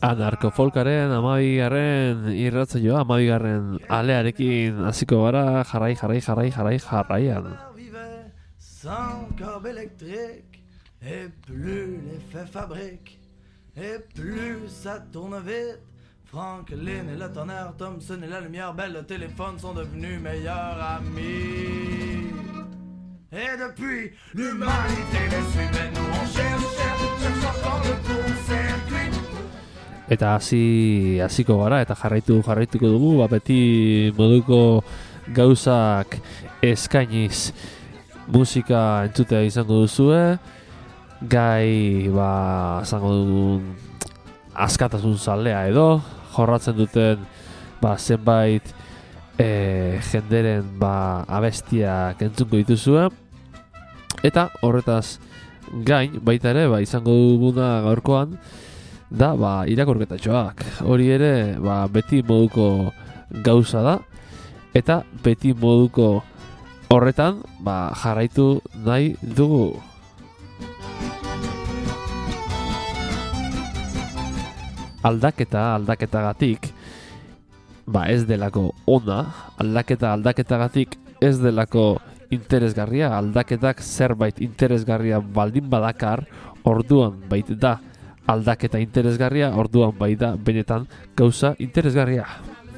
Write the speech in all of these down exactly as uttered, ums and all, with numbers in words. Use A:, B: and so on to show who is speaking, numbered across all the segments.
A: Anarkofolkaren amabigarren irratsaioa, amabigarren alearekin hasiko gara, jarrai, jarrai, jarrai, jarrai, jarraian.
B: Sans corbe électrique, et plus l'effet fabrique, et plus ça tourne vite. Franklin et le tonnerre, Thompson et la lumière belle, le téléphone sont devenus meilleurs amis. Et depuis, l'humanité les suit, mais nous on cherche, cherche, cherche encore le bon circuit.
A: Eta hasi hasiko gara eta jarraitu jarraituko dugu, ba beti moduko gauzak eskainiz musika entzutea izango duzue, gai ba izango dugun askatasun zalea edo jorratzen duten ba zenbait e, jenderen ba abestiak entzungo dituzue, eta horretaz gain baita ere ba izango duguna gaurkoan da ba irakurketatxoak. Hori ere ba beti moduko gauza da eta beti moduko horretan ba jarraitu nahi dugu. Aldaketa aldaketagatik ba ez delako ona, aldaketa aldaketagatik ez delako interesgarria, aldaketak zerbait interesgarria baldin badakar, orduan bait da aldaketa interesgarria, orduan bai da benetan gauza interesgarria.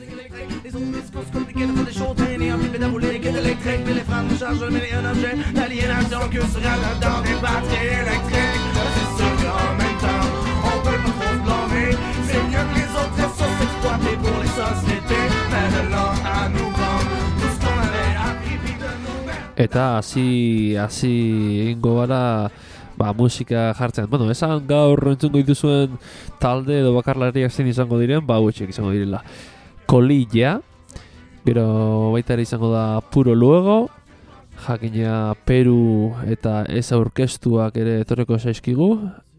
A: Eta hasi hasi egingo gara ba musika jartzen. Bueno, esan gaur entzungo dituzuen talde edo bakarlariak zein izango diren, ba hauek izango direla. Colilla, gero baita ere izango da Puro Luego, jakina Peru eta ez aurkeztuak ere etorreko zaizkigu,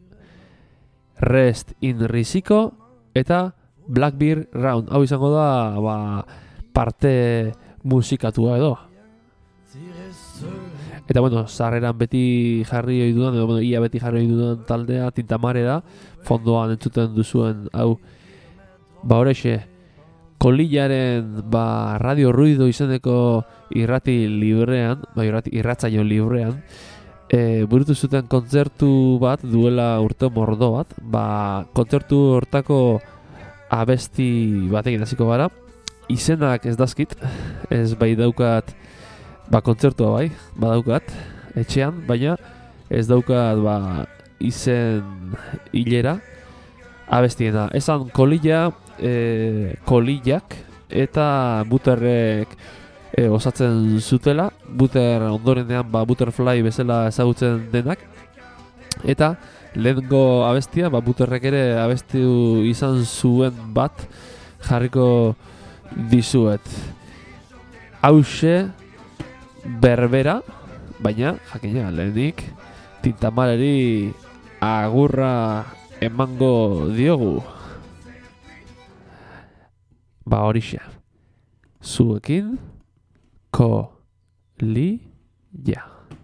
A: Rest in Risiko eta Blackbeard Round. Hau izango da ba parte musikatua edo. Eta bueno, sarreran beti jarri ohi dudan, edo bueno, ia beti jarri ohi dudan taldea Tintamare da, fondoan entzuten duzuen hau. Ba horexe, Kolillaren ba Radio Ruido izeneko irrati librean, ba irrati irratsaio librean, e, burutu zuten kontzertu bat duela urte mordo bat, ba kontzertu hortako abesti batekin hasiko gara. Izenak ez dazkit, ez bai daukat ba kontzertua bai, badaukat etxean, baina ez daukat ba izen hilera abestiena. Esan Kolilla, e, Kolillak eta Butterrek e, osatzen zutela, Butter ondorenean ba Butterfly bezala ezagutzen denak, eta lehengo abestia ba Butterrek ere abestu izan zuen bat jarriko dizuet. Hauxe Berbera, baina jakina lehenik Tintamareri agurra emango diogu. Ba horixe, zuekin Kolilla.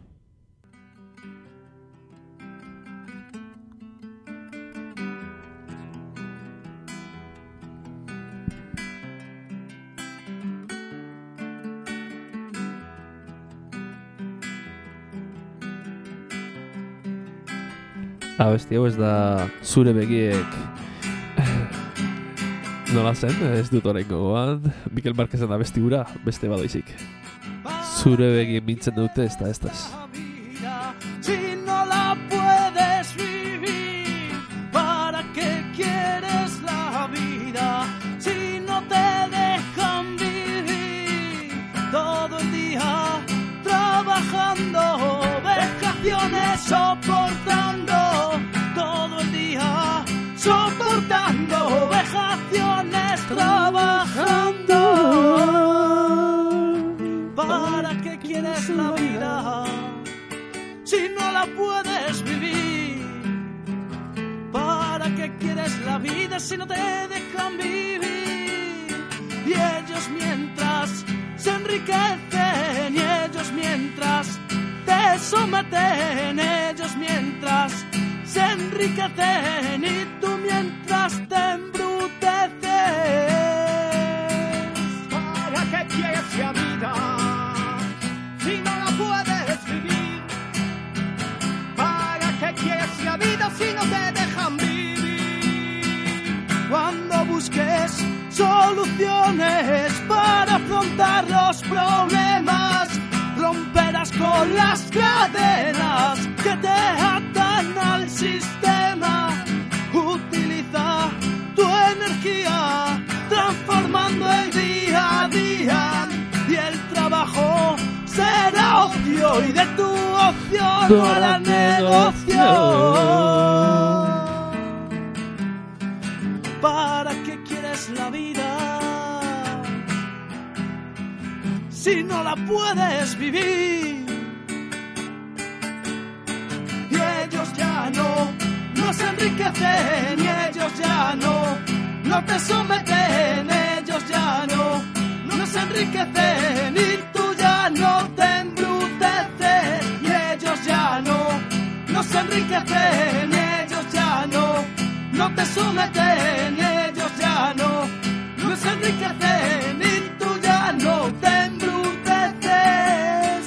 A: Abesti hau ez da Zure begiek nola zen, ez dut orain gogoan, Mikel Marquezen abesti hura beste badoizik. Zure begiek mintzen dute ez da ez da.
C: Si no la puedes vivir, ¿para qué quieres la vida? Si no te dejan vivir todo el día trabajando, vejaciones soportando, todo el día soportando, vejaciones trabajando. ¿Para qué quieres la vida si no la puedes vivir? ¿Para qué quieres la vida si no te dejan vivir? Y ellos mientras se enriquecen, y ellos mientras te someten, ellos mientras se enriquecen y tú mientras te embruteces.
D: ¿Para qué quieres la vida si no la puedes vivir? ¿Para qué quieres la vida si no te dejan vivir?
C: Cuando busques soluciones para afrontar los problemas, romperás con las cadenas que te atan al sistema. Utiliza tu energía transformando el día a día, y el trabajo será ocio y de tu ocio no hará negocio. ¿Para qué quieres la vida si no la puedes vivir? Y ellos ya no nos enriquecen, y ellos ya no, no te someten, ellos ya no nos enriquecen, y tú ya no te embruteces. Y ellos ya no nos enriquecen, ellos ya no, no te someten, ellos ya no nos enriquecen, y tú ya no te embruteces.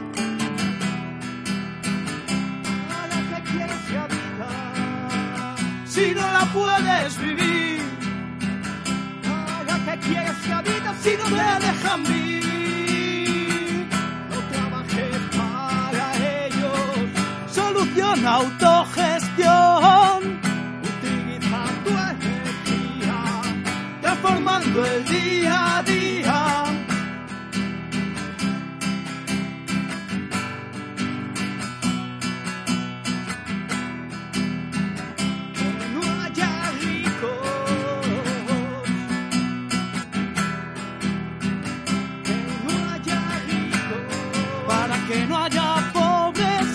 D: ¿Para qué quieres la vida
C: Si no la puedes vivir,
D: ¿para qué quieres la vida
C: si no te dejan vivir,
D: no trabajes para ellos?
C: solución autogestión,
D: Utiliza tu energía
C: transformando el día a día.
D: que no haya ricos, que no haya ricos,
C: Para que no haya pobres,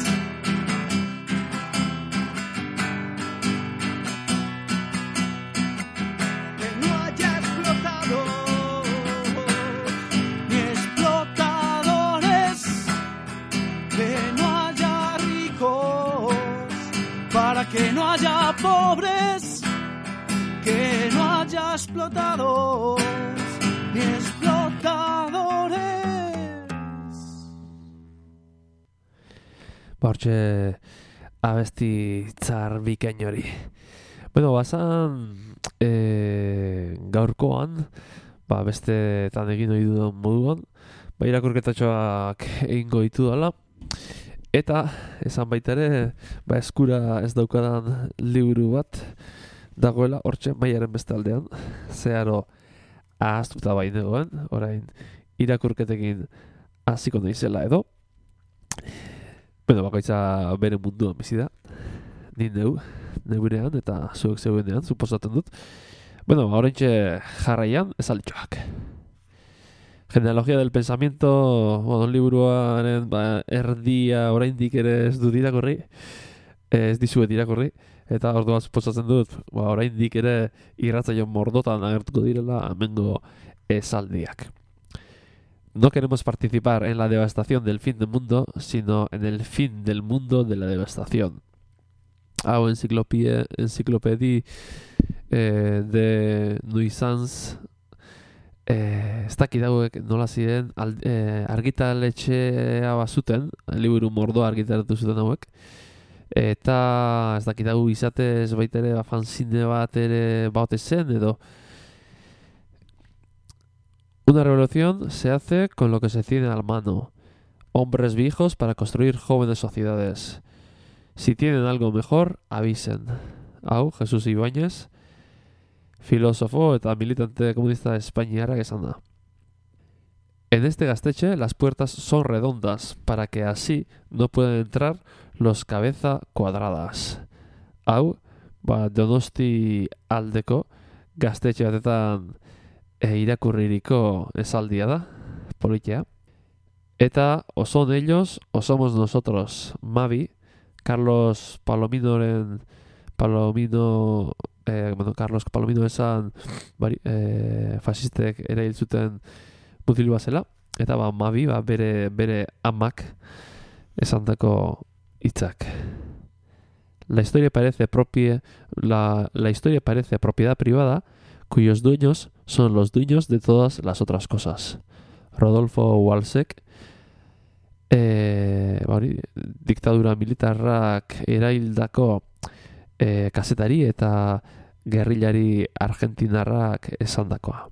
D: que no haya explotados,
C: ni explotadores, que no haya ricos, para que no haya pobres, que no haya explotados, ni explotadores.
A: Ba, hortxe abesti txar bikain hori. Bueno, bazan e, gaurkoan, ba, bestetan egin ohi dudan moduan, ba, irakurketatxoak egingo ditu dala, eta esan baita ere, ba, eskura ez daukadan liburu bat dagoela hortxe mailaren beste aldean, zeharo ahaztuta bainegoen, orain irakurketekin hasiko naizela edo. Bueno, bakoitza bere munduan bizi da. Ni neu, neurean eta zuek zeuenean, suposatzen dut. Bueno, oraintxe jarraian ezalitxoak. Genealogia del pensamiento, bueno, liburuaren ba, erdia oraindik ere ez dut irakurri, ez dizuet irakurri, eta orduan suposatzen dut, ba, oraindik ere irratzaion mordotan agertuko direla amengo esaldiak. No queremos participar en la devastación del fin del mundo, sino en el fin del mundo de la devastación. Hau enciclopedia, enciclopedia eh, de Nuisance, eh, ez dakit hauek nola ziren, al, eh, argitaletxea bazuten, liburu mordoa argitaratu zuten hauek, eta ez dakit hau izatez baita ere ba, fanzine bat ere baute zen edo. Una revolución se hace con lo que se tiene a la mano. Hombres viejos para construir jóvenes sociedades. Si tienen algo mejor, avisen. Hau, Jesús Ibáñez, filósofo eta militante comunista espainiarrak esan da. En este gaztetxe, las puertas son redondas, para que así no puedan entrar los cabeza cuadradas. Hau, ba, Donosti aldeko gaztetxe batetan e, irakurririko esaldia da, politia. Eta o son ellos o somos nosotros. Mavi, Carlos Palominoren, Palomino, eh, bueno, Carlos Palomino esan bari, eh, fasistek ere hil zuten mutil bazela, eta ba, Mavi, ba, bere, bere amak esandako hitzak. La historia parece propia, la, la historia parece propiedad privada, cuyos dueños son los dueños de todas las otras cosas. Rodolfo Walsek, eh, bari, diktadura militarrak eraildako eh, kazetari eta gerrillari argentinarrak esandakoa.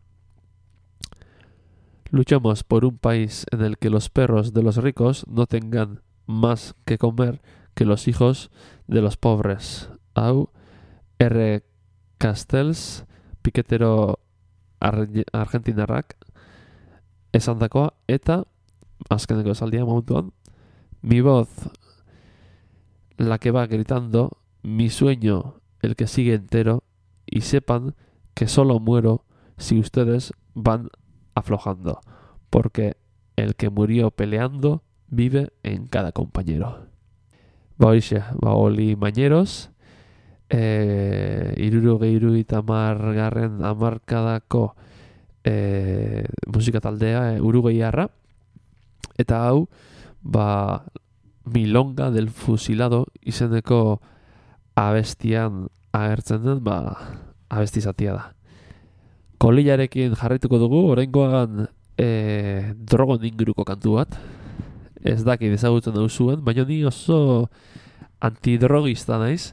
A: Luchamos por un país en el que los perros de los ricos no tengan más que comer que los hijos de los pobres. Hau, R. Castells, piketero argentinarrak esandakoa, eta azkeneko esaldia momentuan, mi voz, la que va gritando, mi sueño, el que sigue entero, y sepan que solo muero si ustedes van aflojando, porque el que murió peleando vive en cada compañero. Ba horixe, ba oli Mañeros, e, irurogei hirurogeita hamargarren hamarkadako e, musika taldea e, uruguaiarra, eta hau, ba, Milonga del Fusilado izeneko abestian agertzen den, ba, abesti zatia da. Kolillarekin jarraituko dugu, oraingoan e, drogon inguruko kantu bat. Ez dakit ezagutzen dauzuen, baina ni oso antidrogista naiz.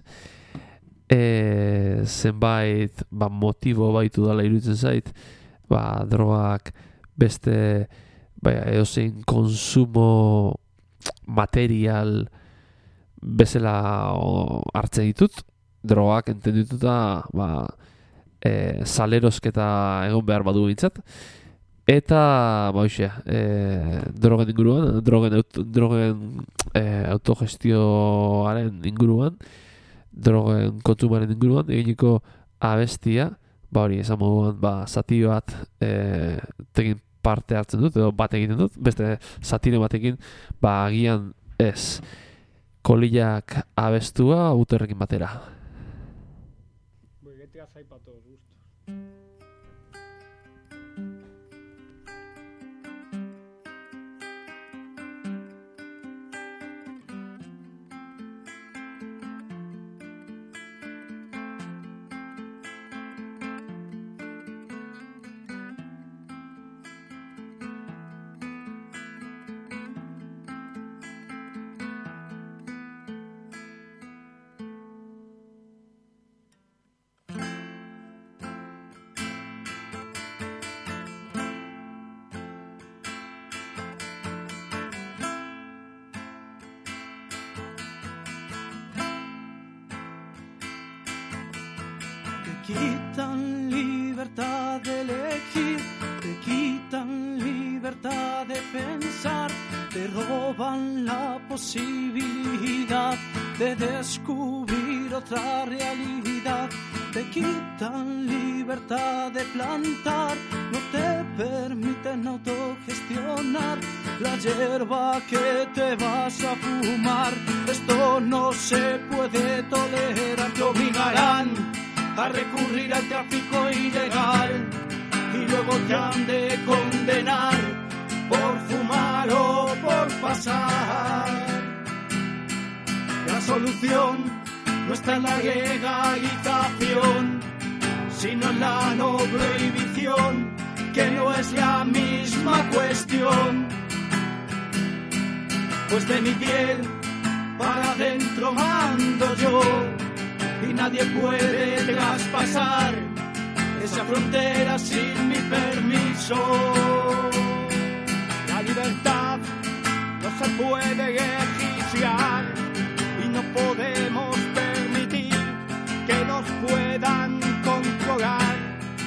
A: E, zenbait ba, motibo baitu dela iruditzen zait, ba, drogak beste ba, edozein konsumo material bezala o, hartzen ditut, drogak entendituta ba, e, salerosketa egon behar badu bintzat. Eta, ba, hoxe, e, drogen inguruan, drogen, aut, drogen e, autogestioaren inguruan, drogen kontsumaren inguruan, eginiko abestia, ba hori, esan moduan, ba, zati bat e, tekin parte hartzen dut, edo bat egiten dut, beste zatire batekin, ba, agian ez, kolillak abestua uterrekin batera.
D: Boiguetea zaipa todos gustos.
C: Te quitan libertad de elegir, te quitan libertad de pensar, te roban la posibilidad de descubrir otra realidad, te quitan libertad de plantar, no te permiten autogestionar la hierba que te vas a fumar. Esto no se puede tolerar, te obligarán a recurrir al tráfico ilegal y luego te han de condenar por fumar o por pasar. La solución no está en la legalización, sino en la no prohibición, que no es la misma cuestión. Pues de mi piel para adentro mando yo, y nadie puede traspasar esa frontera sin mi permiso.
D: La libertad no se puede legislar y no podemos permitir que nos puedan controlar.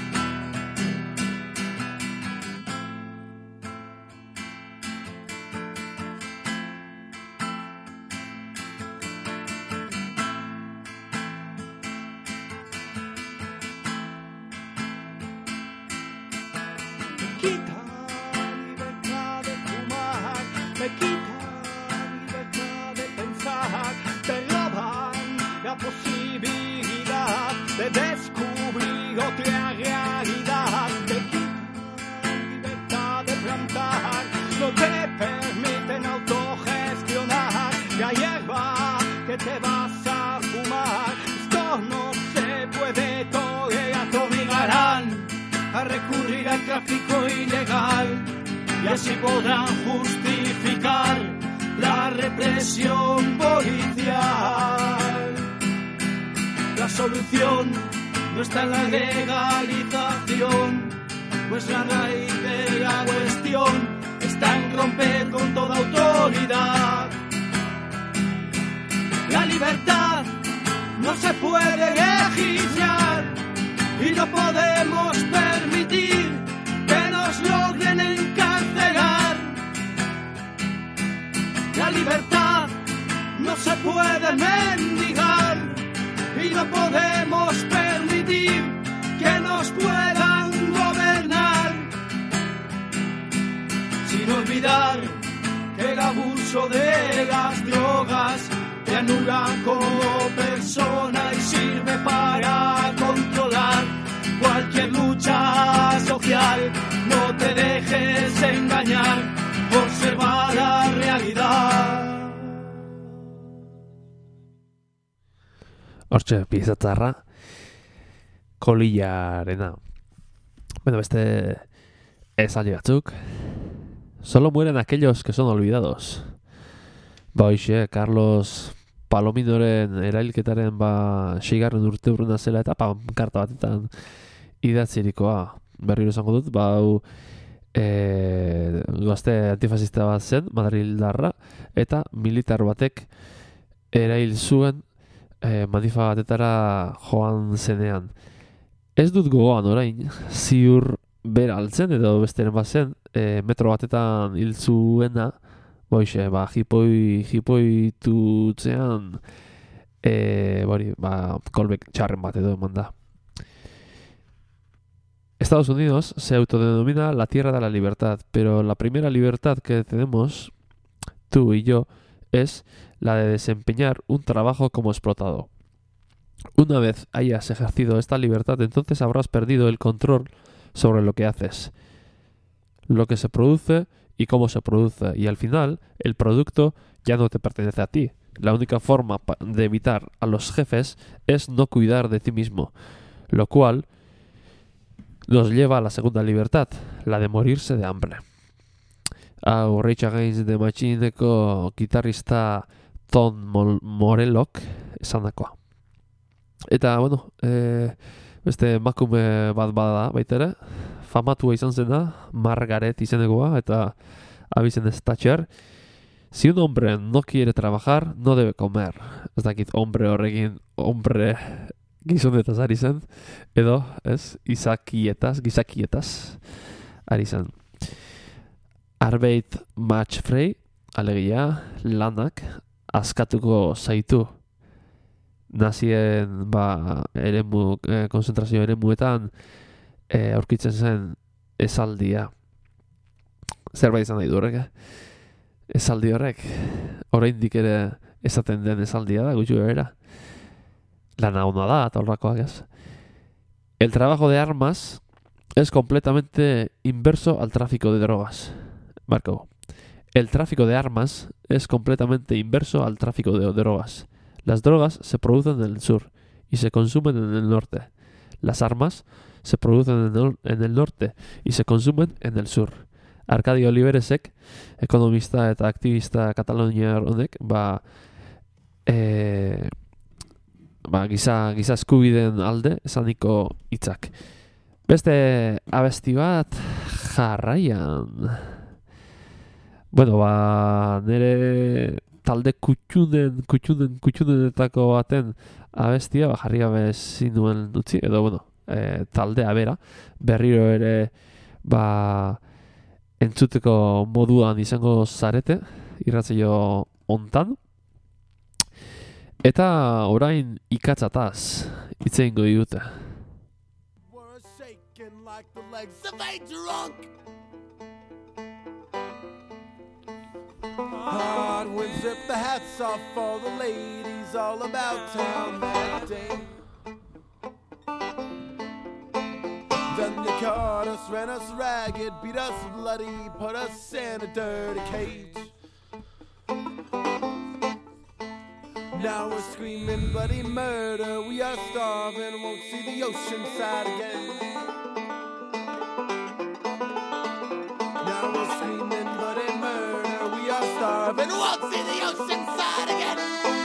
D: Quita libertad de fumar, me quita libertad de pensar, te roban la posibilidad de descubrir otra realidad, te quita libertad de plantar, no te permiten autogestionar la hierba que te vas a fumar.
C: tráfico ilegal y así podrán justificar la represión policial. La solución no está en la legalización, pues la raíz de la cuestión está en romper con toda autoridad. La libertad no se puede legislar y no podemos permitir que nos logren encarcelar. La libertad no se puede mendigar y no podemos permitir que nos puedan gobernar. Sin olvidar que el abuso de las drogas te anula como persona y sirve para controlar cualquier lucha social. No te dejes engañar, observa la realidad.
A: Hortxe, pieza txarra, kolillarena. Bueno, beste esaldi batzuk. Solo mueren aquellos que son olvidados. Ba hoxe, Carlos Palominoren erailketaren ba seigarren urte urrena zela eta pankarta batetan idatzirikoa berriro esango dut, ba hau e, gazte antifasista bat zen, Madrildarra, eta militar batek erail zuen e, manifa batetara joan zenean. Ez dut gogoan orain, ziur bera altzen edo besteren bat zen, e, metro batetan hil zuena, boixe, ba, jipoi, jipoitutzean, e, bori, ba, kolbek txarren bat edo eman da. Estados Unidos se autodenomina la tierra de la libertad, pero la primera libertad que tenemos, tú y yo, es la de desempeñar un trabajo como explotado. Una vez hayas ejercido esta libertad, entonces habrás perdido el control sobre lo que haces, lo que se produce y cómo se produce, y al final el producto ya no te pertenece a ti. La única forma de evitar a los jefes es no cuidar de ti mismo, lo cual nos lleva a la segunda libertad, la de morirse de hambre. Hau Rage Against the Machineko gitarrista Tom Morellok esandakoa. Eta, bueno, e, beste emakume bat bada baitere, famatua izan zena, Margaret izenekoa, eta abizen ez Thatcher. Si un hombre no quiere trabajar, no debe comer. Ez dakit, hombre horrekin, hombre gizonetaz ari zen, edo, ez, izakietas, gizakietas ari zen. Arbeit match frei, alegia, lanak, askatuko zaitu. Nazien, ba, eremu, eh, konzentrazio eremuetan eh, aurkitzen zen esaldia. Zerbait izan nahi du horrek, eh? Esaldi horrek, oraindik ere esaten den esaldia da, gutxu bera. Lana ona da, eta horrakoak ez. El trabajo de armas es completamente inverso al tráfico de drogas. Marco. El tráfico de armas es completamente inverso al tráfico de drogas. Las drogas se producen en el sur y se consumen en el norte. Las armas se producen en el, en el norte y se consumen en el sur. Arkadi Oliveresek, ekonomista eta aktivista kataloniar honek, ba, e, ba giza, giza eskubideen alde esaniko hitzak. Beste abesti bat jarraian. Bueno, ba, nire talde kutxunen, kutxunen, kutxunenetako baten abestia, ba, jarri gabe zinuen utzi, edo, bueno, e, taldea bera, berriro ere, ba, entzuteko moduan izango zarete, irratzaio hontan. Eta orain ikatzataz, hitz egingo digute.
E: Hard winds rip the hats off all the ladies all about town that day. Then they caught us, ran us ragged, beat us bloody, put us in a dirty cage. Now we're screaming bloody murder, we are starving, won't see the ocean side again. surf and won't see the ocean side again.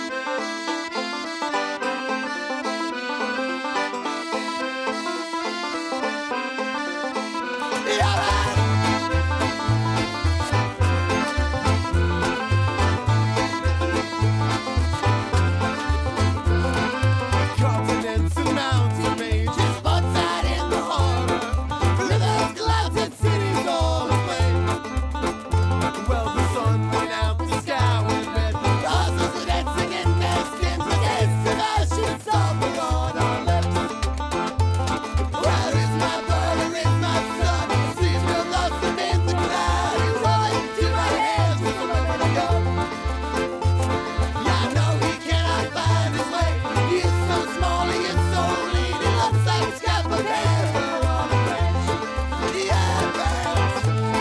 E: Continents and mountain ranges, spots out in the harbor, rivers, clouds, and cities all aflame. Well, the sun went out, the sky went red, roses were dancing in their skins, the taste of ocean sulfur on our lips. Where is my boy, where is my son? I seem to have lost him in the crowd. He's rolling to my hands just a moment ago. Yeah, I know he cannot find his way. He is so small, he is so lean. He looks like he's got the hair on a branch. Yeah, branch.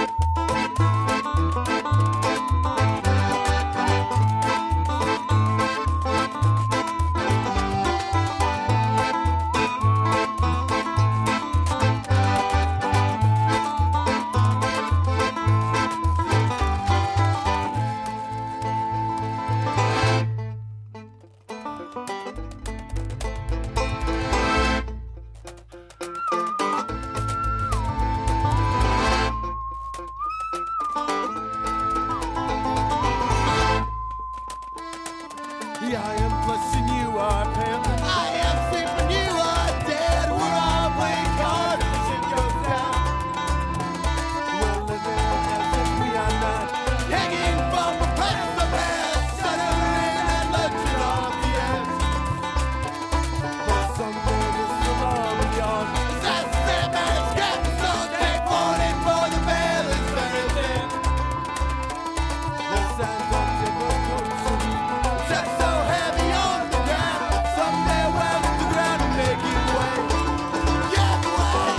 E: Yeah, I am flesh and you are pale. I am sleeping, you are dead. We're all playing cards. Shit goes down. We're living as if we are not. Hanging from a precipice, shuddering and lurching off the edge. But someday this will all be gone. That's the man's getting so take warning for the veil is very thin. The sands are difficult to read. Set so heavy on the ground, someday we'll hit the ground and make it way. Yeah, way.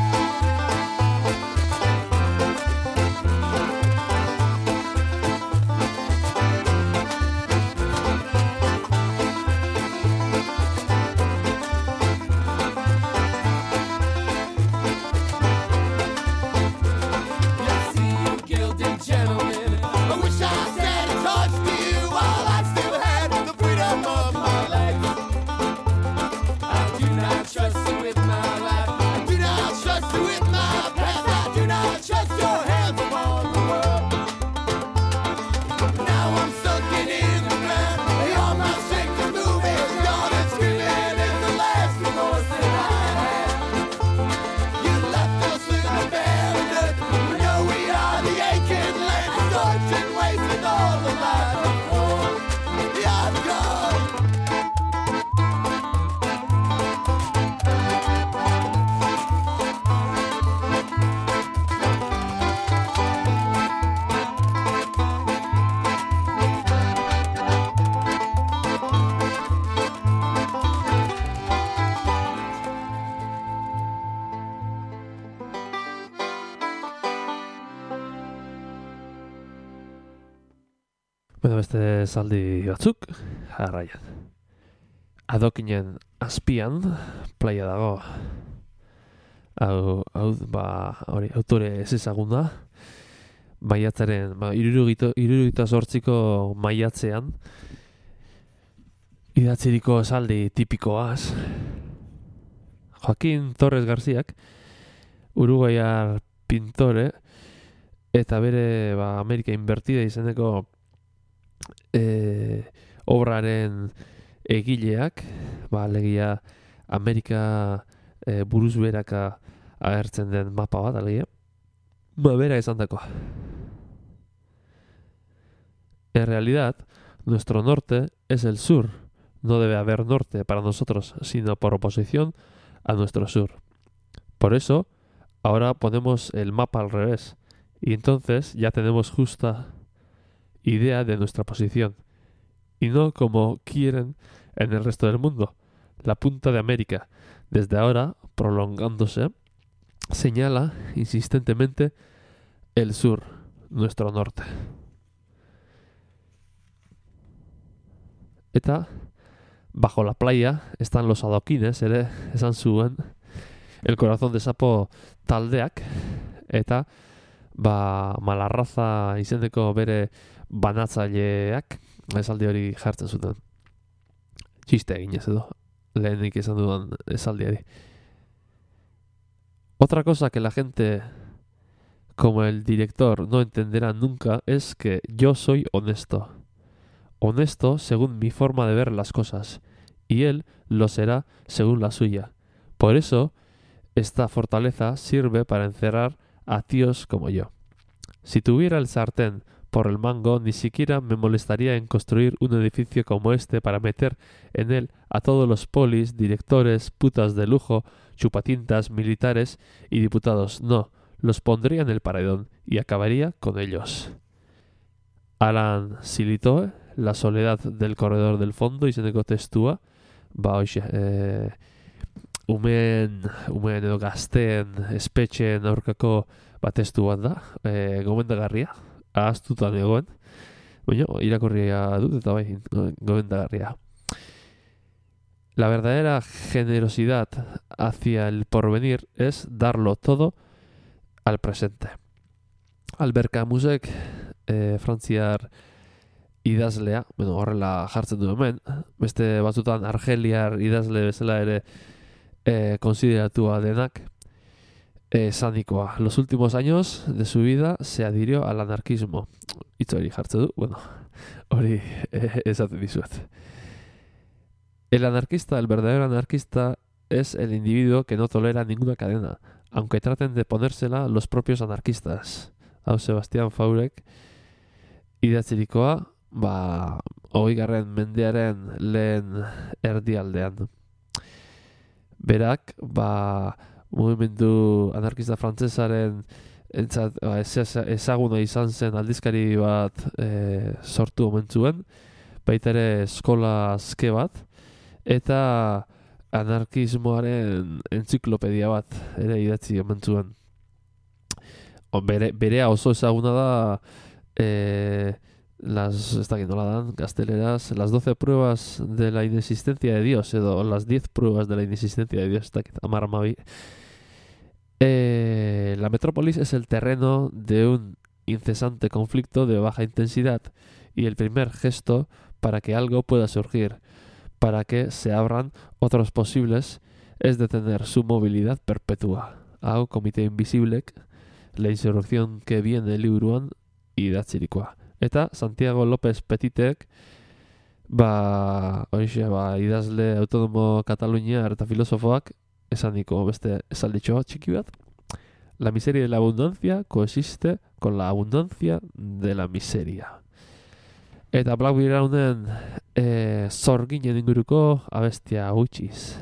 E: Yeah, see you gilded gentlemen. I wish I said and touched you while I still had the freedom of my legs. I do not trust you with my life. I do not trust you with my past. I do not trust your hands upon the world. Now I'm sunken in the ground. All my strength to move is gone, and screaming is the last remorse that I had. You left us with the barren earth. We know we are the aching land, scorching waste with all the life of war. Yeah, I'm gone.
A: Bueno, beste zaldi batzuk, jarraian. Adokinen azpian, playa dago. Hau, hau, ba, hori, autore ez ezaguna. Maiatzaren, ba, irurugita sortziko maiatzean. Idatziriko esaldi tipikoaz. Joaquin Torres Garziak, uruguaiar pintore, eta bere, ba, Amerika Invertida izeneko e, obraren egileak, ba, alegia Amerika e, buruz beraka agertzen den mapa bat, alegia, ba, bera esan dako. En realidad, nuestro norte es el sur. No debe haber norte para nosotros, sino por oposición a nuestro sur. Por eso, ahora ponemos el mapa al revés. Y entonces ya tenemos justa idea de nuestra posición. Y no como quieren en el resto del mundo. La punta de América, desde ahora, prolongándose, señala insistentemente el sur, nuestro norte. Eta, bajo la playa están los adoquines, ere, esan zuen, el corazón de sapo taldeak, eta, ba, Malarraza izeneko bere banatzaileak esaldi hori jartzen zuten. Txiste eginez edo, lehenik esan dudan esaldiari. Otra cosa que la gente, como el director, no entenderá nunca es que yo soy honesto. Honesto según mi forma de ver las cosas, y él lo será según la suya. Por eso, esta fortaleza sirve para encerrar a tíos como yo. Si tuviera el sartén por el mango, ni siquiera me molestaría en construir un edificio como este para meter en él a todos los polis, directores, putas de lujo, chupatintas, militares y diputados. No, los pondría en el paredón y acabaría con ellos. Alan Silitoe, La soledad del corredor del fondo, izeneko testua, ba hoxe, e, umeen, umeen edo gazteen espetxeen aurkako ba, testu bat da, e, gomendagarria, ahaztutan egoen, baina irakurria dut eta bai, gomendagarria. La verdadera generosidad hacia el porvenir es darlo todo al presente. Albert Camusek, eh, frantziar idazlea, bueno, horrela jartzen du hemen, beste batzutan argeliar idazle bezala ere eh, konsideratua denak, esanikoa. Los últimos años de su vida se adhirió al anarquismo. Itz hori jartzen du, bueno, hori eh, esaten dizuet. El anarquista, el verdadero anarquista, es el individuo que no tolera ninguna cadena, aunque traten de ponérsela los propios anarquistas. Hau Sebastian Faurek idatzirikoa, ba, hogeigarren mendearen lehen erdialdean. Berak, ba, mugimendu anarkista frantsesaren entzat, ba, ezaguna izan zen aldizkari bat e, sortu omen zuen, baita ere eskola azke bat, eta anarkismoaren entziklopedia bat ere idatzi omen zuen. Bere, berea oso ezaguna da eh, las, ez dakit nola dan, gazteleraz, las doce pruebas de la inexistencia de Dios, edo las diez pruebas de la inexistencia de Dios, ez dakit, amar amabi. Eh, la metrópolis es el terreno de un incesante conflicto de baja intensidad y el primer gesto para que algo pueda surgir, para que se abran otros posibles, es detener su movilidad perpetua. Hau Komite Invisiblek, La insurrección que viene liburuan idatzirikoa. Eta Santiago López Petitek, ba, oixe, ba, idazle autonomo Kataluniar eta filosofoak, esaniko beste esalditxo txiki bat. La miseria de la abundancia coexiste con la abundancia de la miseria. Eta Black Mirraunen e, zorginen inguruko abestia gutxiz.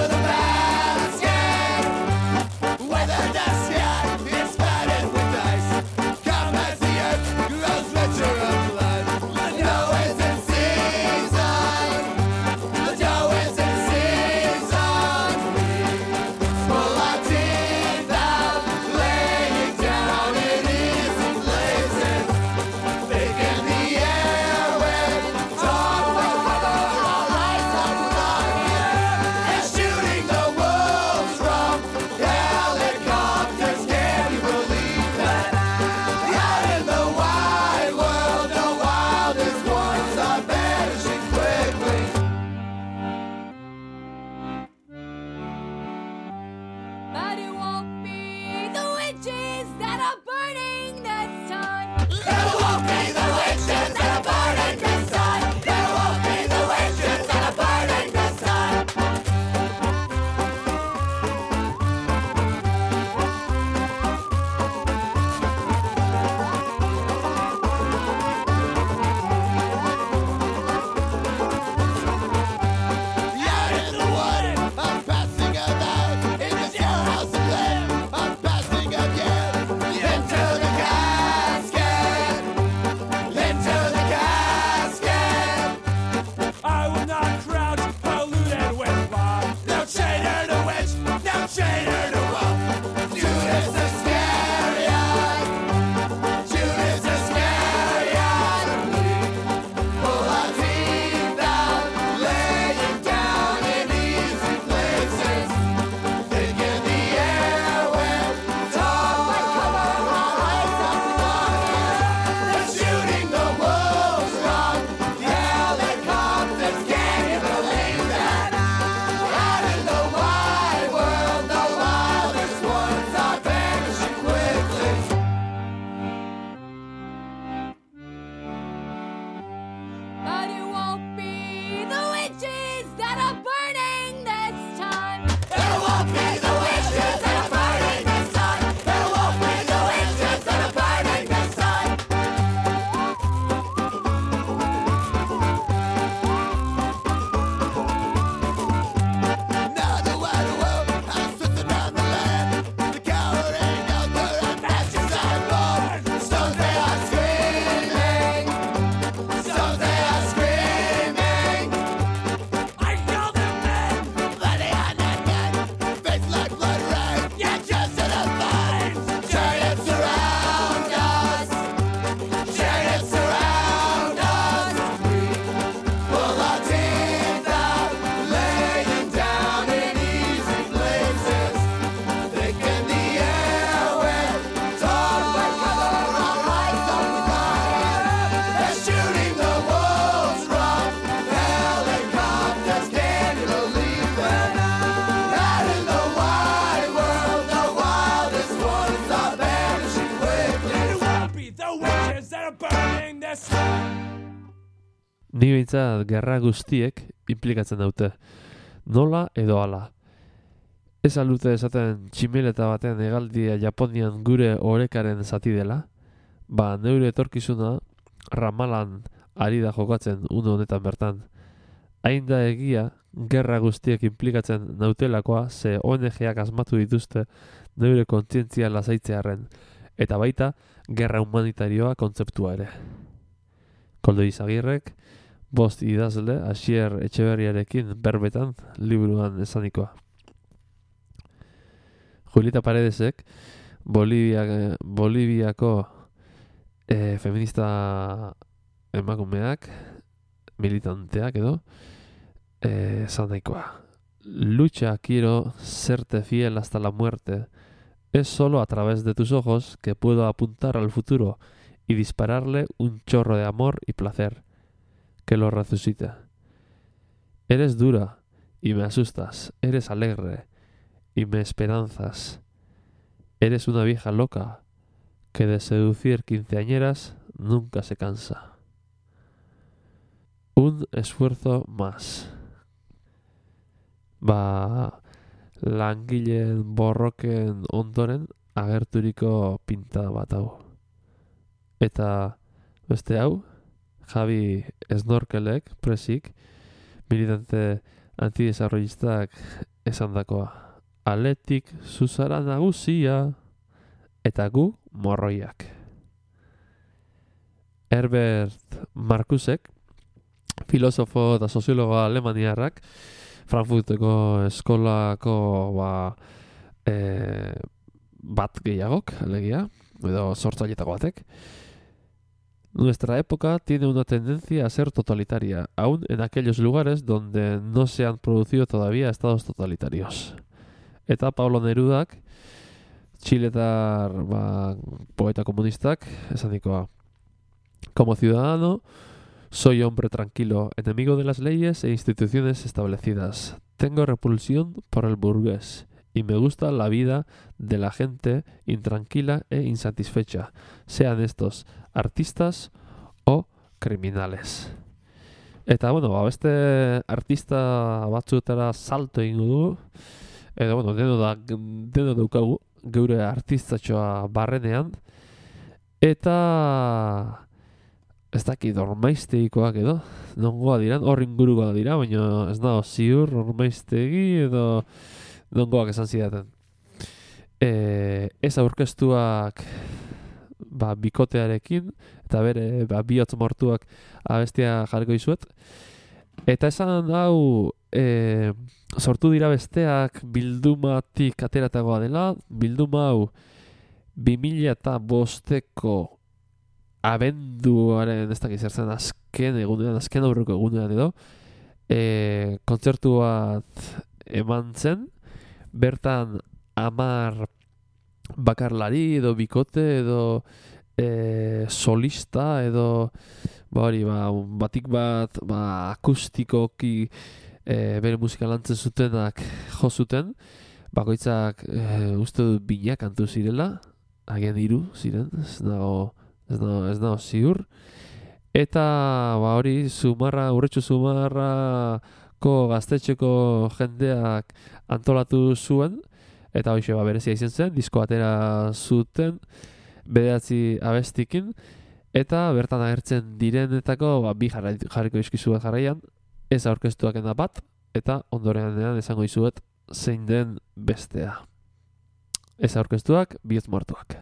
E: Where the dust, yeah, it's flooded with ice.
F: that are burning this time. There won't be the witches that are burning this time. There won't be the witches that are burning this time.
E: Now the wider world has twisted around the land. The coward ain't no good and fascists are born. Stones they are screaming. Stones they are screaming.
D: I know them men.
E: Bloody and men, face like blood rain.
D: Yet just to the vines.
E: Chariots surround us. Chariots surround us. Pull our teeth out, laying down in easy places. Thick in the air with talk like cover on lights on fire. They're shooting the wolves from helicopters. Can you believe it? Out in the wide world, the wildest ones are vanishing quickly.
D: It won't be the witches that are burning this time.
A: Ni behintzat gerra guztiek implikatzen daute. Nola edo hala. Ez aldute esaten tximeleta baten hegaldia Japonian gure orekaren zati dela? Ba, neure etorkizuna Ramalan ari da jokatzen une honetan bertan. Hain da egia, gerra guztiek implikatzen nautelakoa ze O N G-ak asmatu dituzte neure kontzientzia lasaitzearren, eta baita gerra humanitarioa kontzeptua ere. Koldo Izagirrek, bost idazle Asier Etxeberriarekin berbetan liburuan esanikoa. Julieta Paredesek, Bolivia, Boliviako eh, feminista emakumeak, militanteak edo, eh, esan nahikoa. Lucha, quiero serte fiel hasta la muerte. Es solo a través de tus ojos que puedo apuntar al futuro y dispararle un chorro de amor y placer que lo resucita. Eres dura y me asustas, eres alegre y me esperanzas. Eres una vieja loca que de seducir quinceañeras nunca se cansa. Un esfuerzo más. Ba, langileen borroken ondoren agerturiko pintada bat hau. Eta beste hau, Javi Snorkelek, presik, militante antidesarrollistak esandakoa. Aletik zuzara nagusia eta gu morroiak. Herbert Marcusek, filosofo eta soziologo alemaniarrak, Frankfurteko eskolako ba, e, bat gehiagok, alegia, edo sortzailetako batek. Nuestra época tiene una tendencia a ser totalitaria, aún en aquellos lugares donde no se han producido todavía estados totalitarios. Eta Pablo Nerudak, txiletar ba, poeta komunistak, esanikoa. Como ciudadano, soy hombre tranquilo, enemigo de las leyes e instituciones establecidas. Tengo repulsión por el burgués y me gusta la vida de la gente intranquila e insatisfecha, sean estos artistas o criminales. Eta, bueno, ba, beste artista batzuetara salto egingo dugu, edo, bueno, deno, da, deno daukagu, geure artistatxoa barrenean, eta ez dakit ormaiztegikoak edo, nongoa diran, hor ingurukoa dira, baina ez nago ziur ormaiztegi edo nongoak esan zidaten. E, ez aurkeztuak ba, bikotearekin, eta bere ba, bihotz mortuak abestia jarriko izuet. Eta esan hau e, sortu dira besteak bildumatik ateratagoa dela, bilduma hau bi mila eta bosteko abenduaren ez dakiz zertzen azken egunean, azken aurreko egunean edo, e, kontzertu bat eman zen, bertan hamar bakarlari edo bikote edo e, solista edo ba hori, ba, batik bat ba, akustikoki e, bere musika lantzen zutenak jo zuten, bakoitzak e, uste dut bina kantu zirela, agian hiru ziren, ez dago Ez nago, ez nago ziur. Eta, ba hori, Zumarra, Urretxu Zumarra ko gaztetxeko jendeak antolatu zuen, eta hoxe ba, berezia izan zen, disko atera zuten, bederatzi abestikin, eta bertan agertzen direnetako ba, bi jarra, jarriko izkizuet jarraian, ez aurkeztuakena bat, eta ondorean esango izuet zein den bestea. Ez aurkeztuak, bihotz mortuak.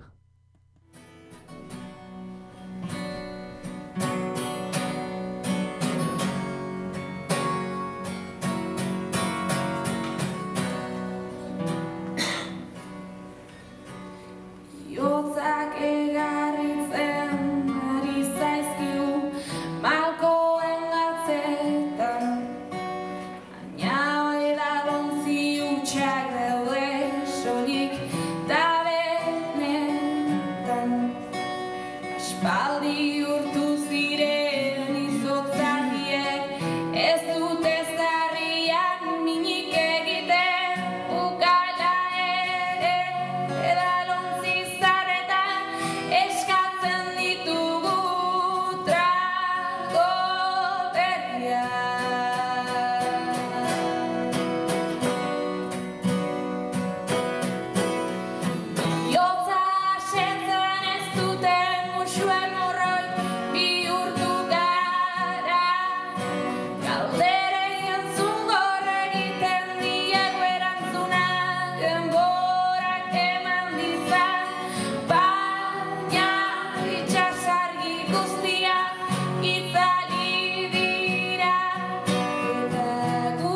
F: Jotzak egarritzen ari zaizkigu malkoen gatzetan, baina edalontzi hutsak daude soilik tabernetan. Aspaldi urtu ziren izotzarriek ez dute zarrian minik egiten, ukala ere edalontzi zarretan eskatzen ditugu tragoperia. Jotza asetzen ez duten muxuen morroi bihurtu gara. Galderei entzun gorra egiten diegu erantzuna, denborak eman dizan, baina itxasargi guztiak itzali dira. Eta gu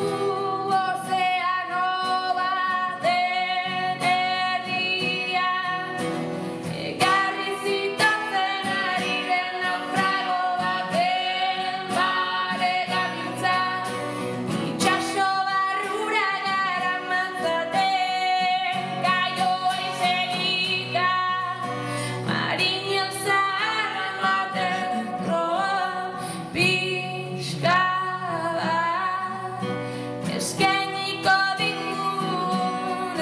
F: ozeano baten erdian, egarri zitatzen ari den naufrago baten bare gabiltza. Itxaso barrura garamatzaten gaioei segika, marinel zaharren baten proa pixka bat eskainiko digun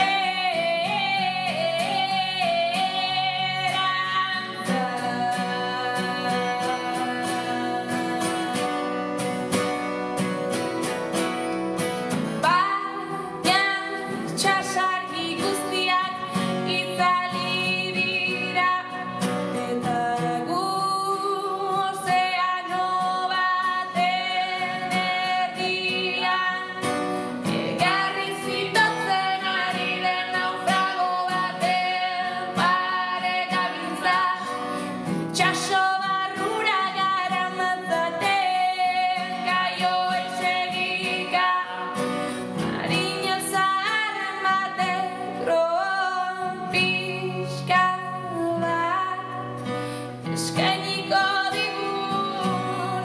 F: esperantza. Baina txasargi guztiak itzali dira, eta gu ozeano baten erdian, egarri zitotzen ari den naufrago baten bare gabiltza. Itxaso barrura garamatzaten gaioei segika, marinel zaharren baten proa pixka bat eskainiko digun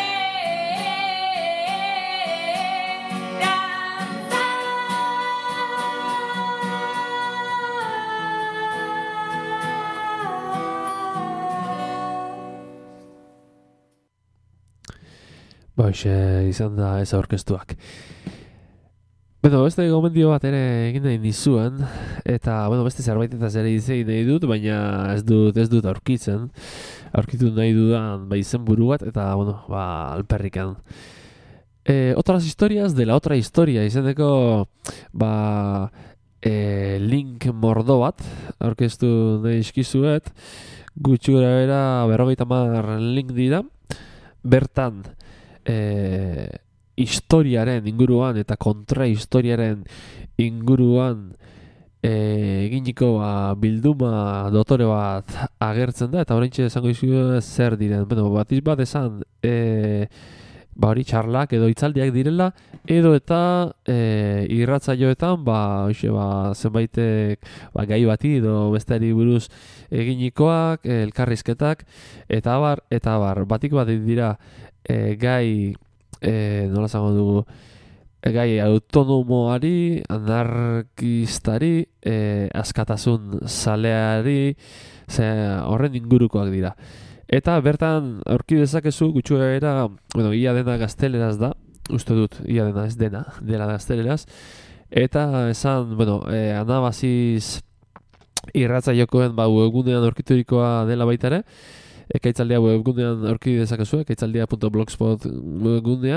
F: esperantza.
A: Ba, hoxe izan da ez aurkeztuak. Bueno, beste gomendio bat ere egin nahi nizuen, eta, bueno, beste zerbaitetaz ere izei nahi dut, baina ez dut, ez dut aurkitzen. Aurkitu nahi dudan, ba, izenburu bat, eta, bueno, ba, alperrikan. Eh, otras historias de la otra historia, izeneko, ba, eh, link mordo bat, aurkeztu nahi izkizuet, gutxi gora bera berrogeita hamar link dira, bertan, eh, historiaren inguruan eta kontrahistoriaren inguruan e, eginiko ba, bilduma dotore bat agertzen da, eta oraintxe esango dizu zer diren. Bueno, batiz bat esan e, ba hori txarlak edo hitzaldiak direla, edo eta e, irratsaioetan ba, hoxe, ba, zenbaitek ba, gai bati edo besteari buruz eginikoak, elkarrizketak, eta abar, eta abar, batik bat dira e, gai E, nola zango dugu e, gai autonomoari, anarkistari, e, askatasun zaleari, ze, horren ingurukoak dira. Eta bertan aurki dezakezu gutxu era, bueno, ia dena gazteleraz da, uste dut, ia dena ez dena, dela gazteleraz, eta esan, bueno, e, anabaziz irratzaiokoen ba, webgunean aurkiturikoa dela baita ere, ekaitzaldia webgunean aurki dezakezu, ekaitzaldia punto blogspot webgunean,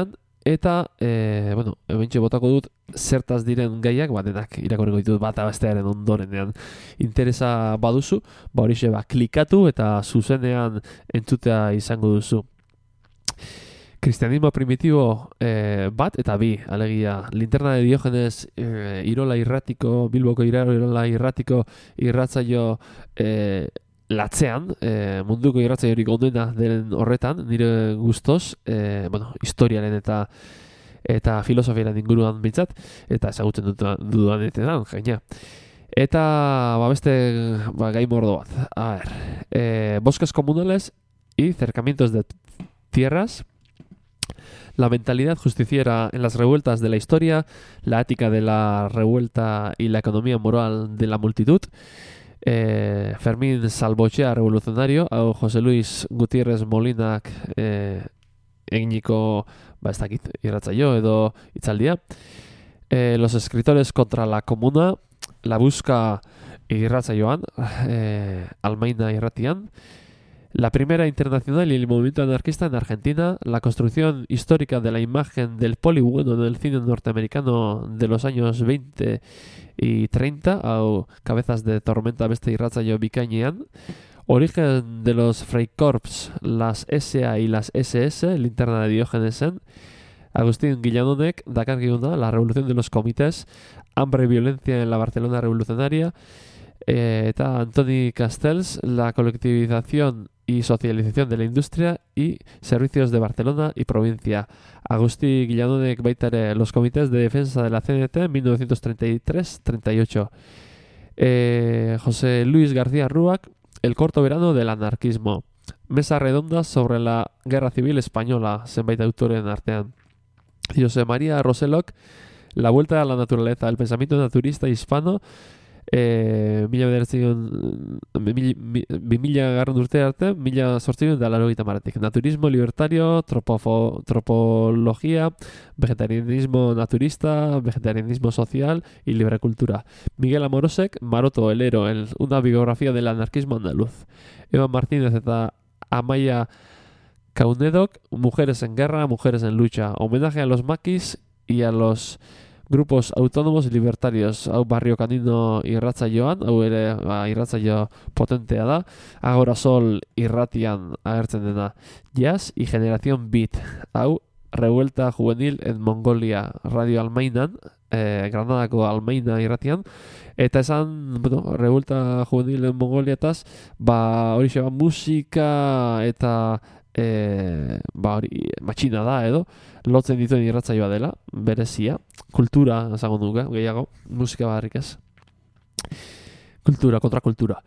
A: eta, e, bueno, ebentxe botako dut, zertaz diren gaiak, ba, denak irakorriko ditut bata bestearen ondorenean interesa baduzu, ba, horixe, ba, klikatu eta zuzenean entzutea izango duzu. Cristianismo primitibo eh, bat eta bi, alegia, Linterna de Diogenes eh, Irola Irratiko, Bilboko Irola Irratiko irratzaio eh, latzean, eh, munduko irratzaiorik ondena den horretan, nire gustoz, eh, bueno, historiaren eta eta filosofiaren inguruan bintzat, eta ezagutzen dut dudan etenan, gaina. Eta, ba, beste, ba, gai mordo bat. A ver, eh, bosques comunales y cercamientos de tierras. La mentalidad justiciera en las revueltas de la historia, la ética de la revuelta y la economía moral de la multitud. Eh, Fermín Salbochea, revolucionario, hau José Luis Gutiérrez Molinak eh, eginiko, ba ez dakit, irratzaio edo hitzaldia. Eh, los escritores contra la comuna, la busca irratzaioan, eh, Almaina irratian. La primera internacional y el movimiento anarquista en Argentina, la construcción histórica de la imagen del polibueno del cine norteamericano de los años veinte y treinta, o Cabezas de Tormenta beste irratzaio bikainean, origen de los Freikorps, las S A y las S S, Linterna de Diógenesen, Agustín Guillanonek, dakargiguna, la revolución de los comités, hambre y violencia en la Barcelona revolucionaria, eh, eta Antoni Castells, la colectivización y socialización de la industria y servicios de Barcelona y provincia. Agustí Guillanonek baita ere, los comités de defensa de la C N T, mil novecientos treinta y tres treinta y ocho. Eh, José Luis García Ruac, el corto verano del anarquismo. Mesa redonda sobre la guerra civil española, zenbait autoren artean. José María Roselok, la vuelta a la naturaleza, el pensamiento naturista hispano, Eh, mila bederatzion bi mila garren urte arte, mila zortzion da laurogeita hamaretik. Naturismo libertario, tropofo, tropologia, vegetarianismo naturista, vegetarianismo social y libre cultura. Miguel Amorosek, Maroto el Ero, el, una biografía del anarquismo andaluz. Eva Martínez eta Amaya Caunedok, Mujeres en guerra, mujeres en lucha. Homenaje a los maquis y a los grupos autónomos y libertarios. Hau Barrio Canino irratzaioan, hau ere ba, irratzaio potentea da. Agora Sol irratian agertzen dena. Jazz y Generación Beat. Hau Revuelta Juvenil en Mongolia, Radio Almainan, eh, Granadako Almaina irratian. Eta esan, bueno, Revuelta Juvenil en Mongolia etaz, ba, hori xe, ba, musika eta E, ba hori matxina da edo lotzen dituen irratzaioa dela, berezia, kultura esango dugu, gehiago, musika barrik ez. Kultura, kontrakultura.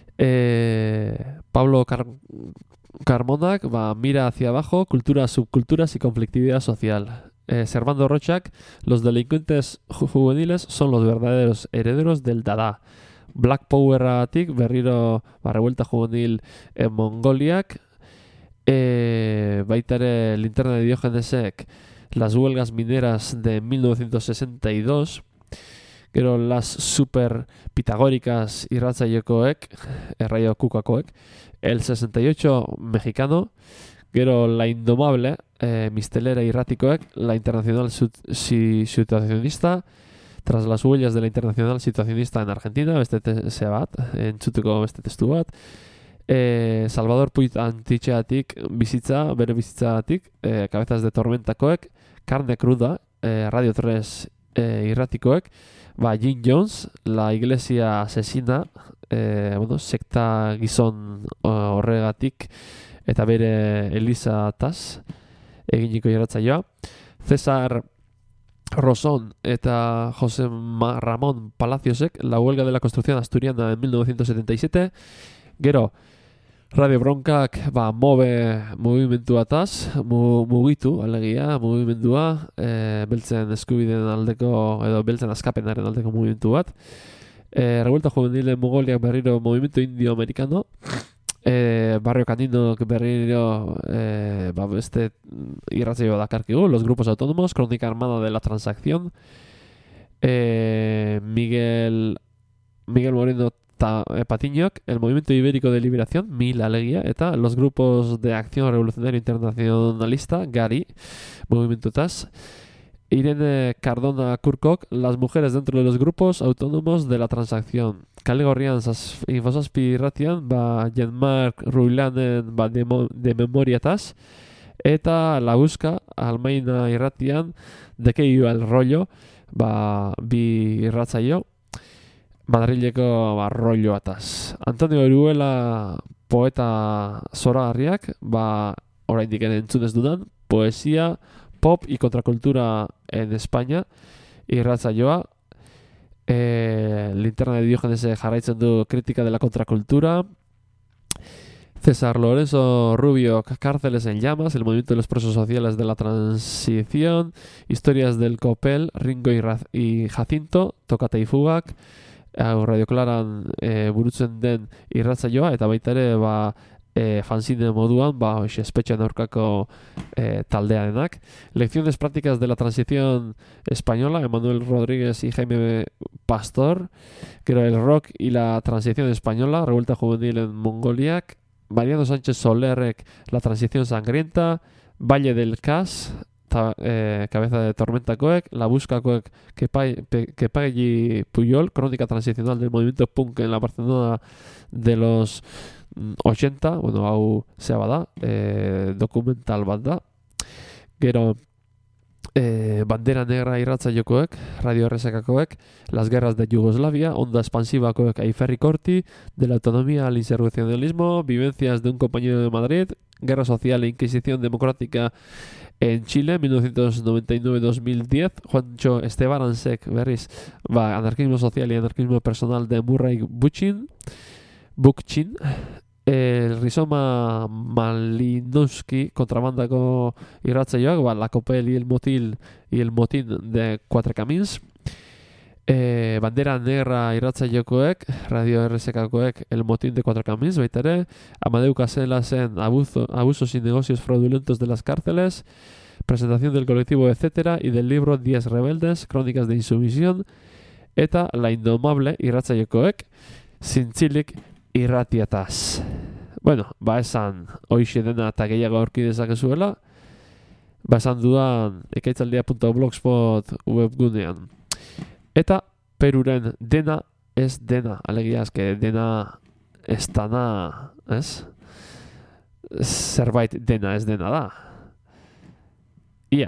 A: E, Pablo Car Carmonak, ba, mira hacia abajo, cultura, subculturas y conflictividad social. Eh, Servando Rochak, los delincuentes ju juveniles son los verdaderos herederos del Dada. Black Poweratik, berriro, ba, revuelta juvenil en Mongoliak. Eh, baita ere Linterna de Diógenesek, las huelgas mineras de mil novecientos sesenta y dos, gero las super pitagóricas irratzaiokoek, erraio kukakoek, el sesenta y ocho mexicano, gero la indomable eh, mistelera irratikoek, la internacional si situacionista, tras las huellas de la internacional situacionista en Argentina, beste te bat, entzuteko beste testu bat. Eh, Salvador Puig Antitxeatik bizitza, bere bizitzaatik, eh, Cabezas de Tormentakoek, Carne Cruda, eh, Radio tres eh, irratikoek, ba, Jim Jones, La Iglesia Asesina, eh, bueno, sekta gizon horregatik, eta bere Elisa Taz, eginiko irratzaioa. César Rosón eta José Ramón Palaciosek, La huelga de la construcción asturiana en mil novecientos setenta y siete, gero, Radio Bronkak, ba, mobe mugimenduataz, mu, mugitu, alegia, mugimendua, e, beltzen eskubideen aldeko, edo beltzen askapenaren aldeko mugimendu bat. E, Revuelta Juvenil en Mongoliak berriro movimiento indio-americano. E, Barrio Canino berriro, e, ba, beste irratzaio dakarkigu, los grupos autónomos, Crónica Armada de la Transacción. E, Miguel... Miguel Moreno ta, eh, Patiñok, el Movimiento Ibérico de Liberación, MIL alegia, eta los grupos de Acción Revolucionaria Internacionalista, GARI, movimentutas. Irene Cardona Kurkok, las mujeres dentro de los grupos autónomos de la transacción. Kale gorrian infosazpi irratian, ba, Jean-Marc Rouilanen ba, de, de memoriataz, eta La Busca, Almaina irratian, Dekeiu el rollo, ba, bi irratzaio, Madrileko ba, rolloataz. Antonio Eruela poeta zoragarriak, ba, oraindik ere entzunez dudan, poesia, pop y contracultura en España, irratzaioa, eh, Linterna de Diógenes jarraitzen du crítica de la contracultura, César Lorenzo Rubio, Cárceles en llamas, el movimiento de los presos sociales de la transición, Historias del Copel, Ringo y, Raz y Jacinto, Tokate y Fugak, hau Radio Claran e, burutzen den irratzaioa, eta baita ere ba, e, fanzine moduan, ba, hoxe, espetxean aurkako e, taldea denak. Lecciones prácticas de la transición española, Emanuel Rodríguez y Jaime Pastor, gero el rock y la transición española, Revuelta Juvenil en Mongoliak, Mariano Sánchez Solerrek, La transición sangrienta, Valle del Cas, ta, eh, Cabeza de Tormentakoek, La Buscakoek, Kepagui Puyol, Crónica transicional del movimiento punk en la Barcelona de los ochenta, bueno, hau zea bada, eh, dokumental bat da. Gero, eh, Bandera Negra irratzaiokoek, Radio R S K-koek, Las guerras de Yugoslavia, Onda expansivakoek, Aiferri Corti, De la autonomía al insurreccionalismo, Vivencias de un compañero de Madrid, Guerra social e Inquisición democrática en Chile, mil novecientos noventa y nueve a dos mil diez, Juancho Esteban Ansek, berriz, ba, Anarquismo social y anarquismo personal de Murray Bookchin, Bookchin, el Rizoma Malinowski, Contrabandako irratzaioak, ba, La Copel y el Motil y el Motín de Cuatro Camins, eh, Bandera Negra irratzaiokoek, Radio R S K-koek, El Motín de Cuatro Camins, baita ere, Amadeu Caselasen, abuso, Abusos y negocios fraudulentos de las cárceles, presentación del colectivo, etcétera, y del libro Días rebeldes, Crónicas de insumisión, eta La Indomable irratzaiokoek, Zintzilik irratiataz. Bueno, ba esan hoixe dena eta gehiago aurki dezakezuela, ba esan dudan ekaitzaldia puntu blogspot webgunean. Eta Peruren dena ez dena, alegia eske dena ez dana, ez? Zerbait dena ez dena da. Ia.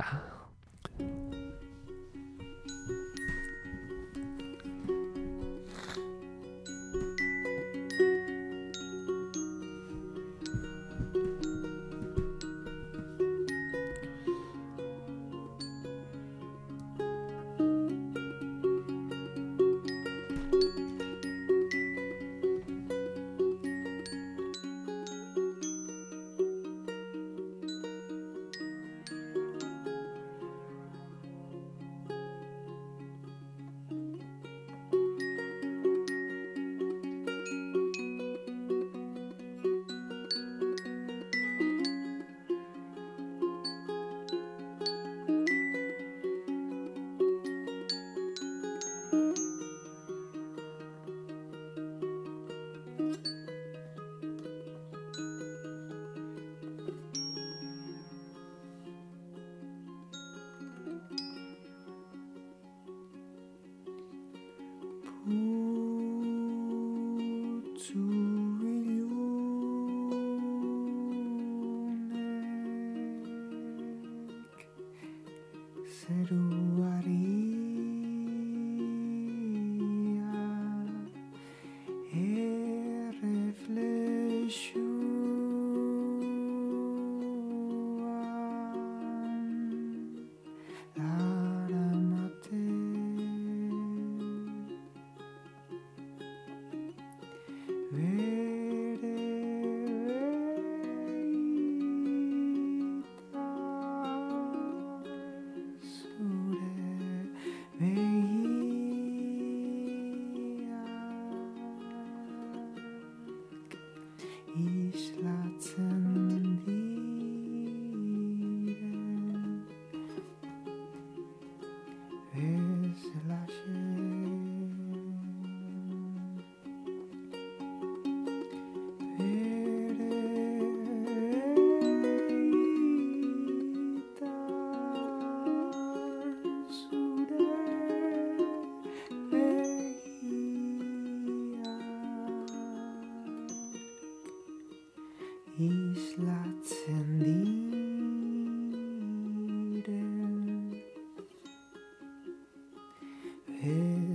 C: Sure.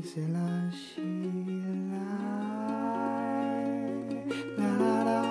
C: c'est la chi la la la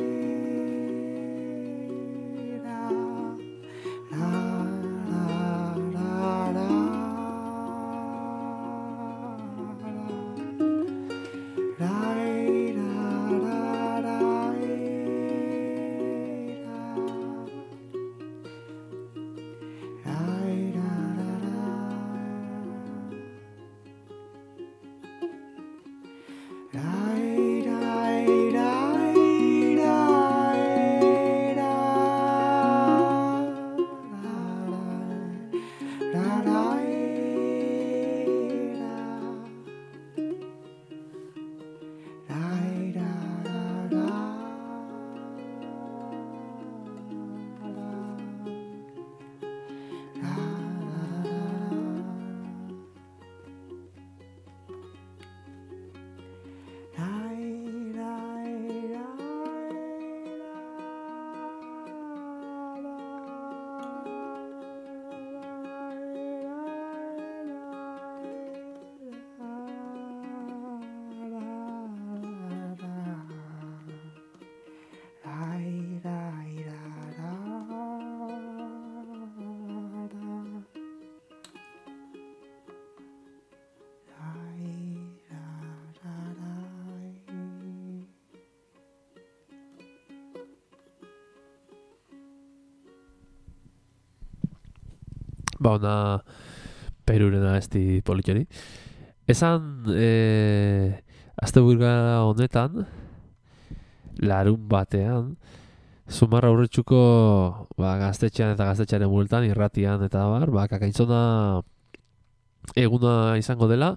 A: Ba, ona Perurena esti politxori. Esan, e, asteburga honetan, larun batean, Zumarra aurretxuko ba, gaztetxean eta gaztetxearen bueltan, irratian eta bar, ba, kakaintzona eguna izango dela,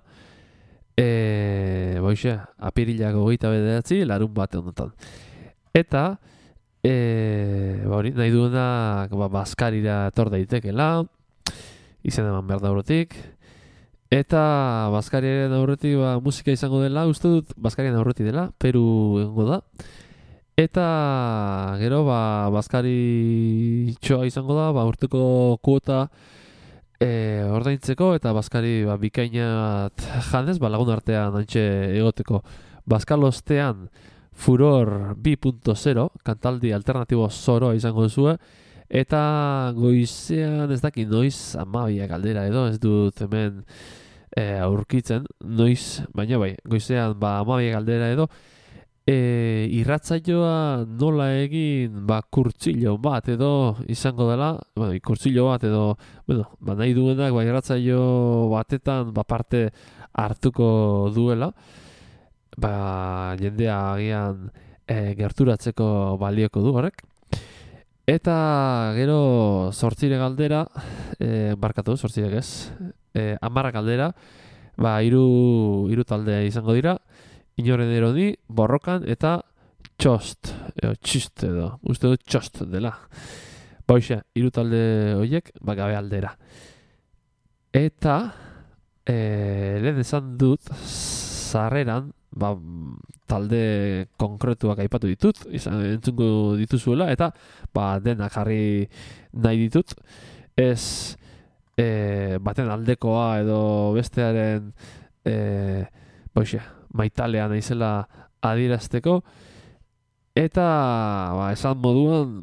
A: e, boixe, apirilak hogeita bederatzi, larun bate honetan. Eta, e, ba, hori, nahi duenak ba, Bazkarira etor daitekela, izen eman behar da aurretik. Eta Bazkariaren aurretik ba, musika izango dela, uste dut Bazkariaren aurretik dela, Peru egongo da. Eta gero ba, Bazkari txoa izango da, ba, urteko kuota e, ordaintzeko, eta Bazkari ba, bikainat janez, ba, lagun artean antxe egoteko. Bazkalostean Furor bi punto zero, kantaldi alternatibo zoroa izango duzue, eta goizean ez daki noiz amabiak aldera edo, ez dut hemen e, aurkitzen, noiz, baina bai, goizean ba, amabiak aldera edo, e, irratzaioa nola egin ba, kurtsillo bat edo izango dela, bueno, kurtsillo bat edo, bueno, ba, nahi duenak ba, irratzaio batetan ba, parte hartuko duela, ba, jendea agian e, gerturatzeko balioko du horrek. Eta gero zortzire galdera, e, barkatu, zortzirek ez, e, amarra galdera, ba, hiru hiru talde izango dira, inoren eroni, borrokan eta txost, edo txist edo, uste dut txost dela. Ba, hoxe, hiru talde horiek, ba, gabe aldera. Eta, e, lehen esan dut, sarreran, ba, talde konkretuak aipatu ditut, izan entzungo dituzuela, eta ba, denak jarri nahi ditut. Ez e, baten aldekoa edo bestearen e, boixe, maitalea naizela adierazteko. Eta ba, esan moduan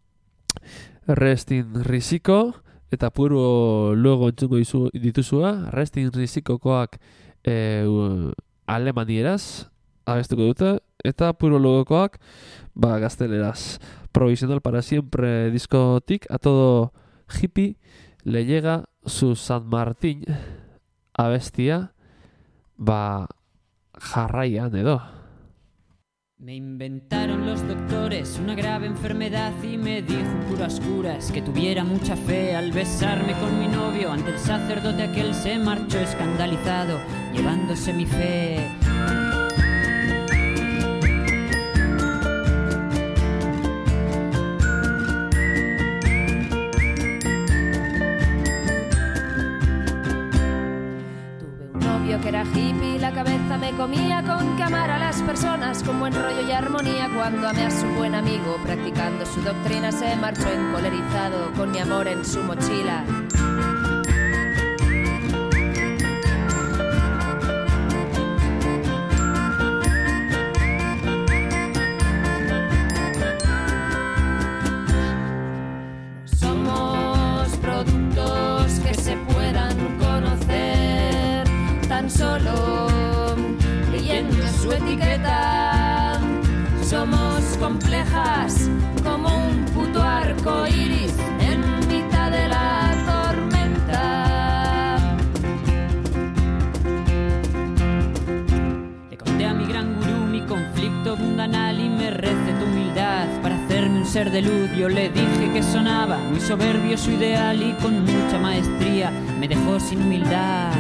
A: Restin Riziko eta puro luego entzungo dituzua. Restin Rizikokoak e, alemanieraz abestuko dute, eta puro logokoak ba, gazteleraz. Provisional para siempre diskotik, a todo hippie le llega su San Martín abestia ba, jarraian edo.
G: Me inventaron los doctores una grave enfermedad y me dijo puras curas que tuviera mucha fe. Al besarme con mi novio ante el sacerdote aquel se marchó escandalizado llevándose mi fe.
H: Que era hippie, la cabeza me comía con que amar a las personas con buen rollo y armonía. Cuando amé a su buen amigo practicando su doctrina se marchó encolerizado con mi amor en su mochila. productos que se puedan conocer tan solo leyendo su etiqueta. Somos complejas como un puto arco iris en mitad de la tormenta.
G: Le conté a mi gran gurú mi conflicto mundanal y me recé tu humildad para hacerme un ser de luz. Yo le dije que sonaba muy soberbio su ideal y con mucha maestría me dejó sin humildad.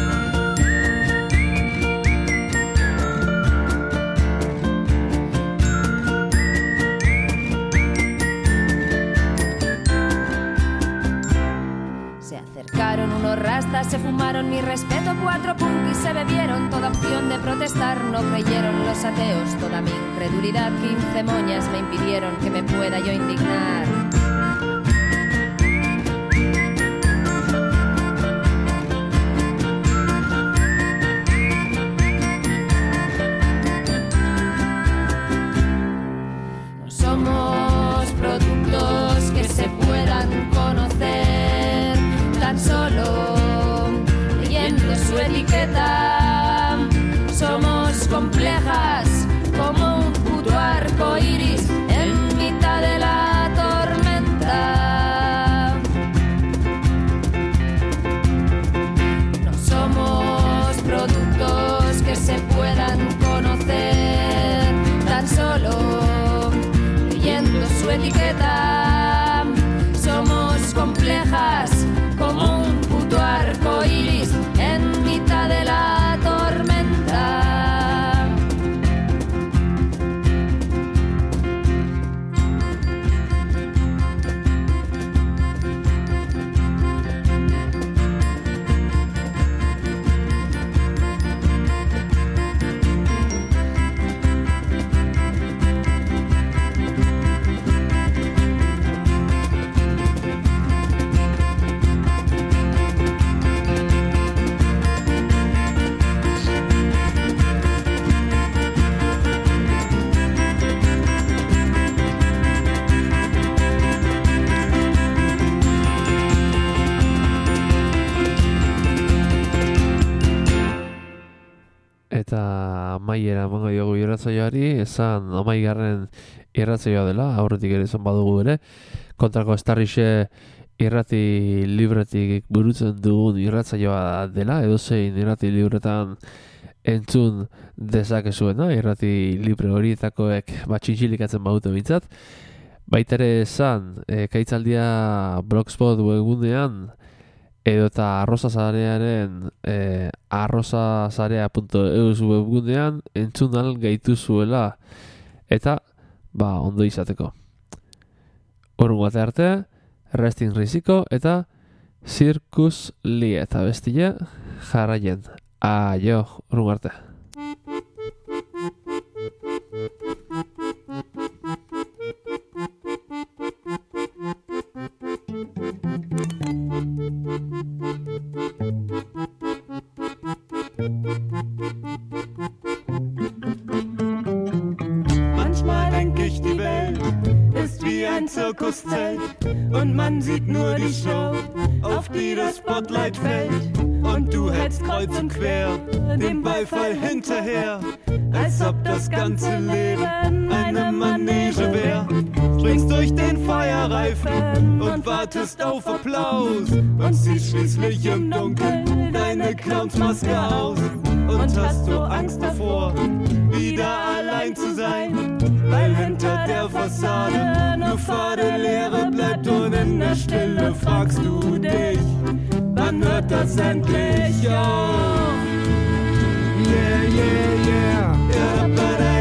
H: Unos rastas se fumaron mi respeto, cuatro punkis se bebieron toda opción de protestar, no creyeron los ateos, toda mi incredulidad, quince moñas me impidieron que me pueda yo indignar. No somos productos que se puedan conocer tan solo leyendo su etiqueta. Somos complejas como un puto arco iris en mitad de la tormenta. No somos productos que se puedan conocer tan solo leyendo su etiqueta. Somos complejas como un puto arco iris en mitad de la tormenta.
A: Eta amaiera emango diogu irratsaioari, esan amaigarren irratsaioa dela, aurretik ere esan badugu ere, kontrako estarrixe irrati libretik burutzen dugun irratsaioa dela, edozein irrati libretan entzun dezakezuena, irrati libre horietakoek batxintxilikatzen baute bintzat. Baitere esan, e, kaitzaldia blogspot webgunean, edo eta arrozazarearen e, arrozazarea punto eus webgunean entzun al gaituzuela eta ba ondo izateko. Urrungo ate arte, restin riziko eta zirkus li eta bestile jarraien. Aio, urrungo arte.
E: Manchmal denke ich, die Welt ist wie ein Zirkuszelt und man sieht nur die Show, auf die das Spotlight fällt. Und du hältst kreuz und quer dem Beifall hinterher, als ob das ganze Leben eine Manege wär. Springst durch den Feuerreifen und wartest auf Applaus und ziehst schließlich im Dunkeln deine Clownsmaske aus. Und hast so Angst davor, wieder allein zu sein, weil hinter der Fassade nur fade Leere bleibt und in der Stille fragst du dich, wann hört das endlich auf? Yeah, yeah, yeah. Ja, ba, da,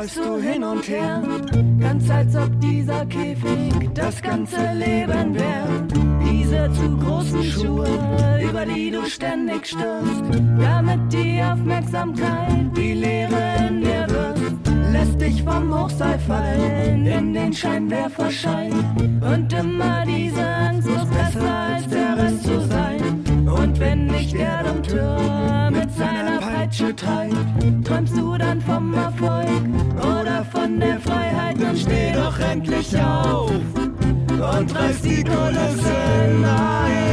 C: läufst du hin und her, ganz als ob dieser Käfig das ganze Leben wäre. Diese zu großen Schuhe, über die du ständig stürzt, damit die Aufmerksamkeit die Leere in dir wird. Lässt dich vom Hochseil fallen in den Scheinwerferschein und immer diese Angst, muss besser als der Rest zu sein. Und wenn nicht der Dompteur mit seiner Peitsche treibt, träumst du dann vom Erfolg oder von der Freiheit? Dann steh doch endlich auf und reiß die Kulisse ein.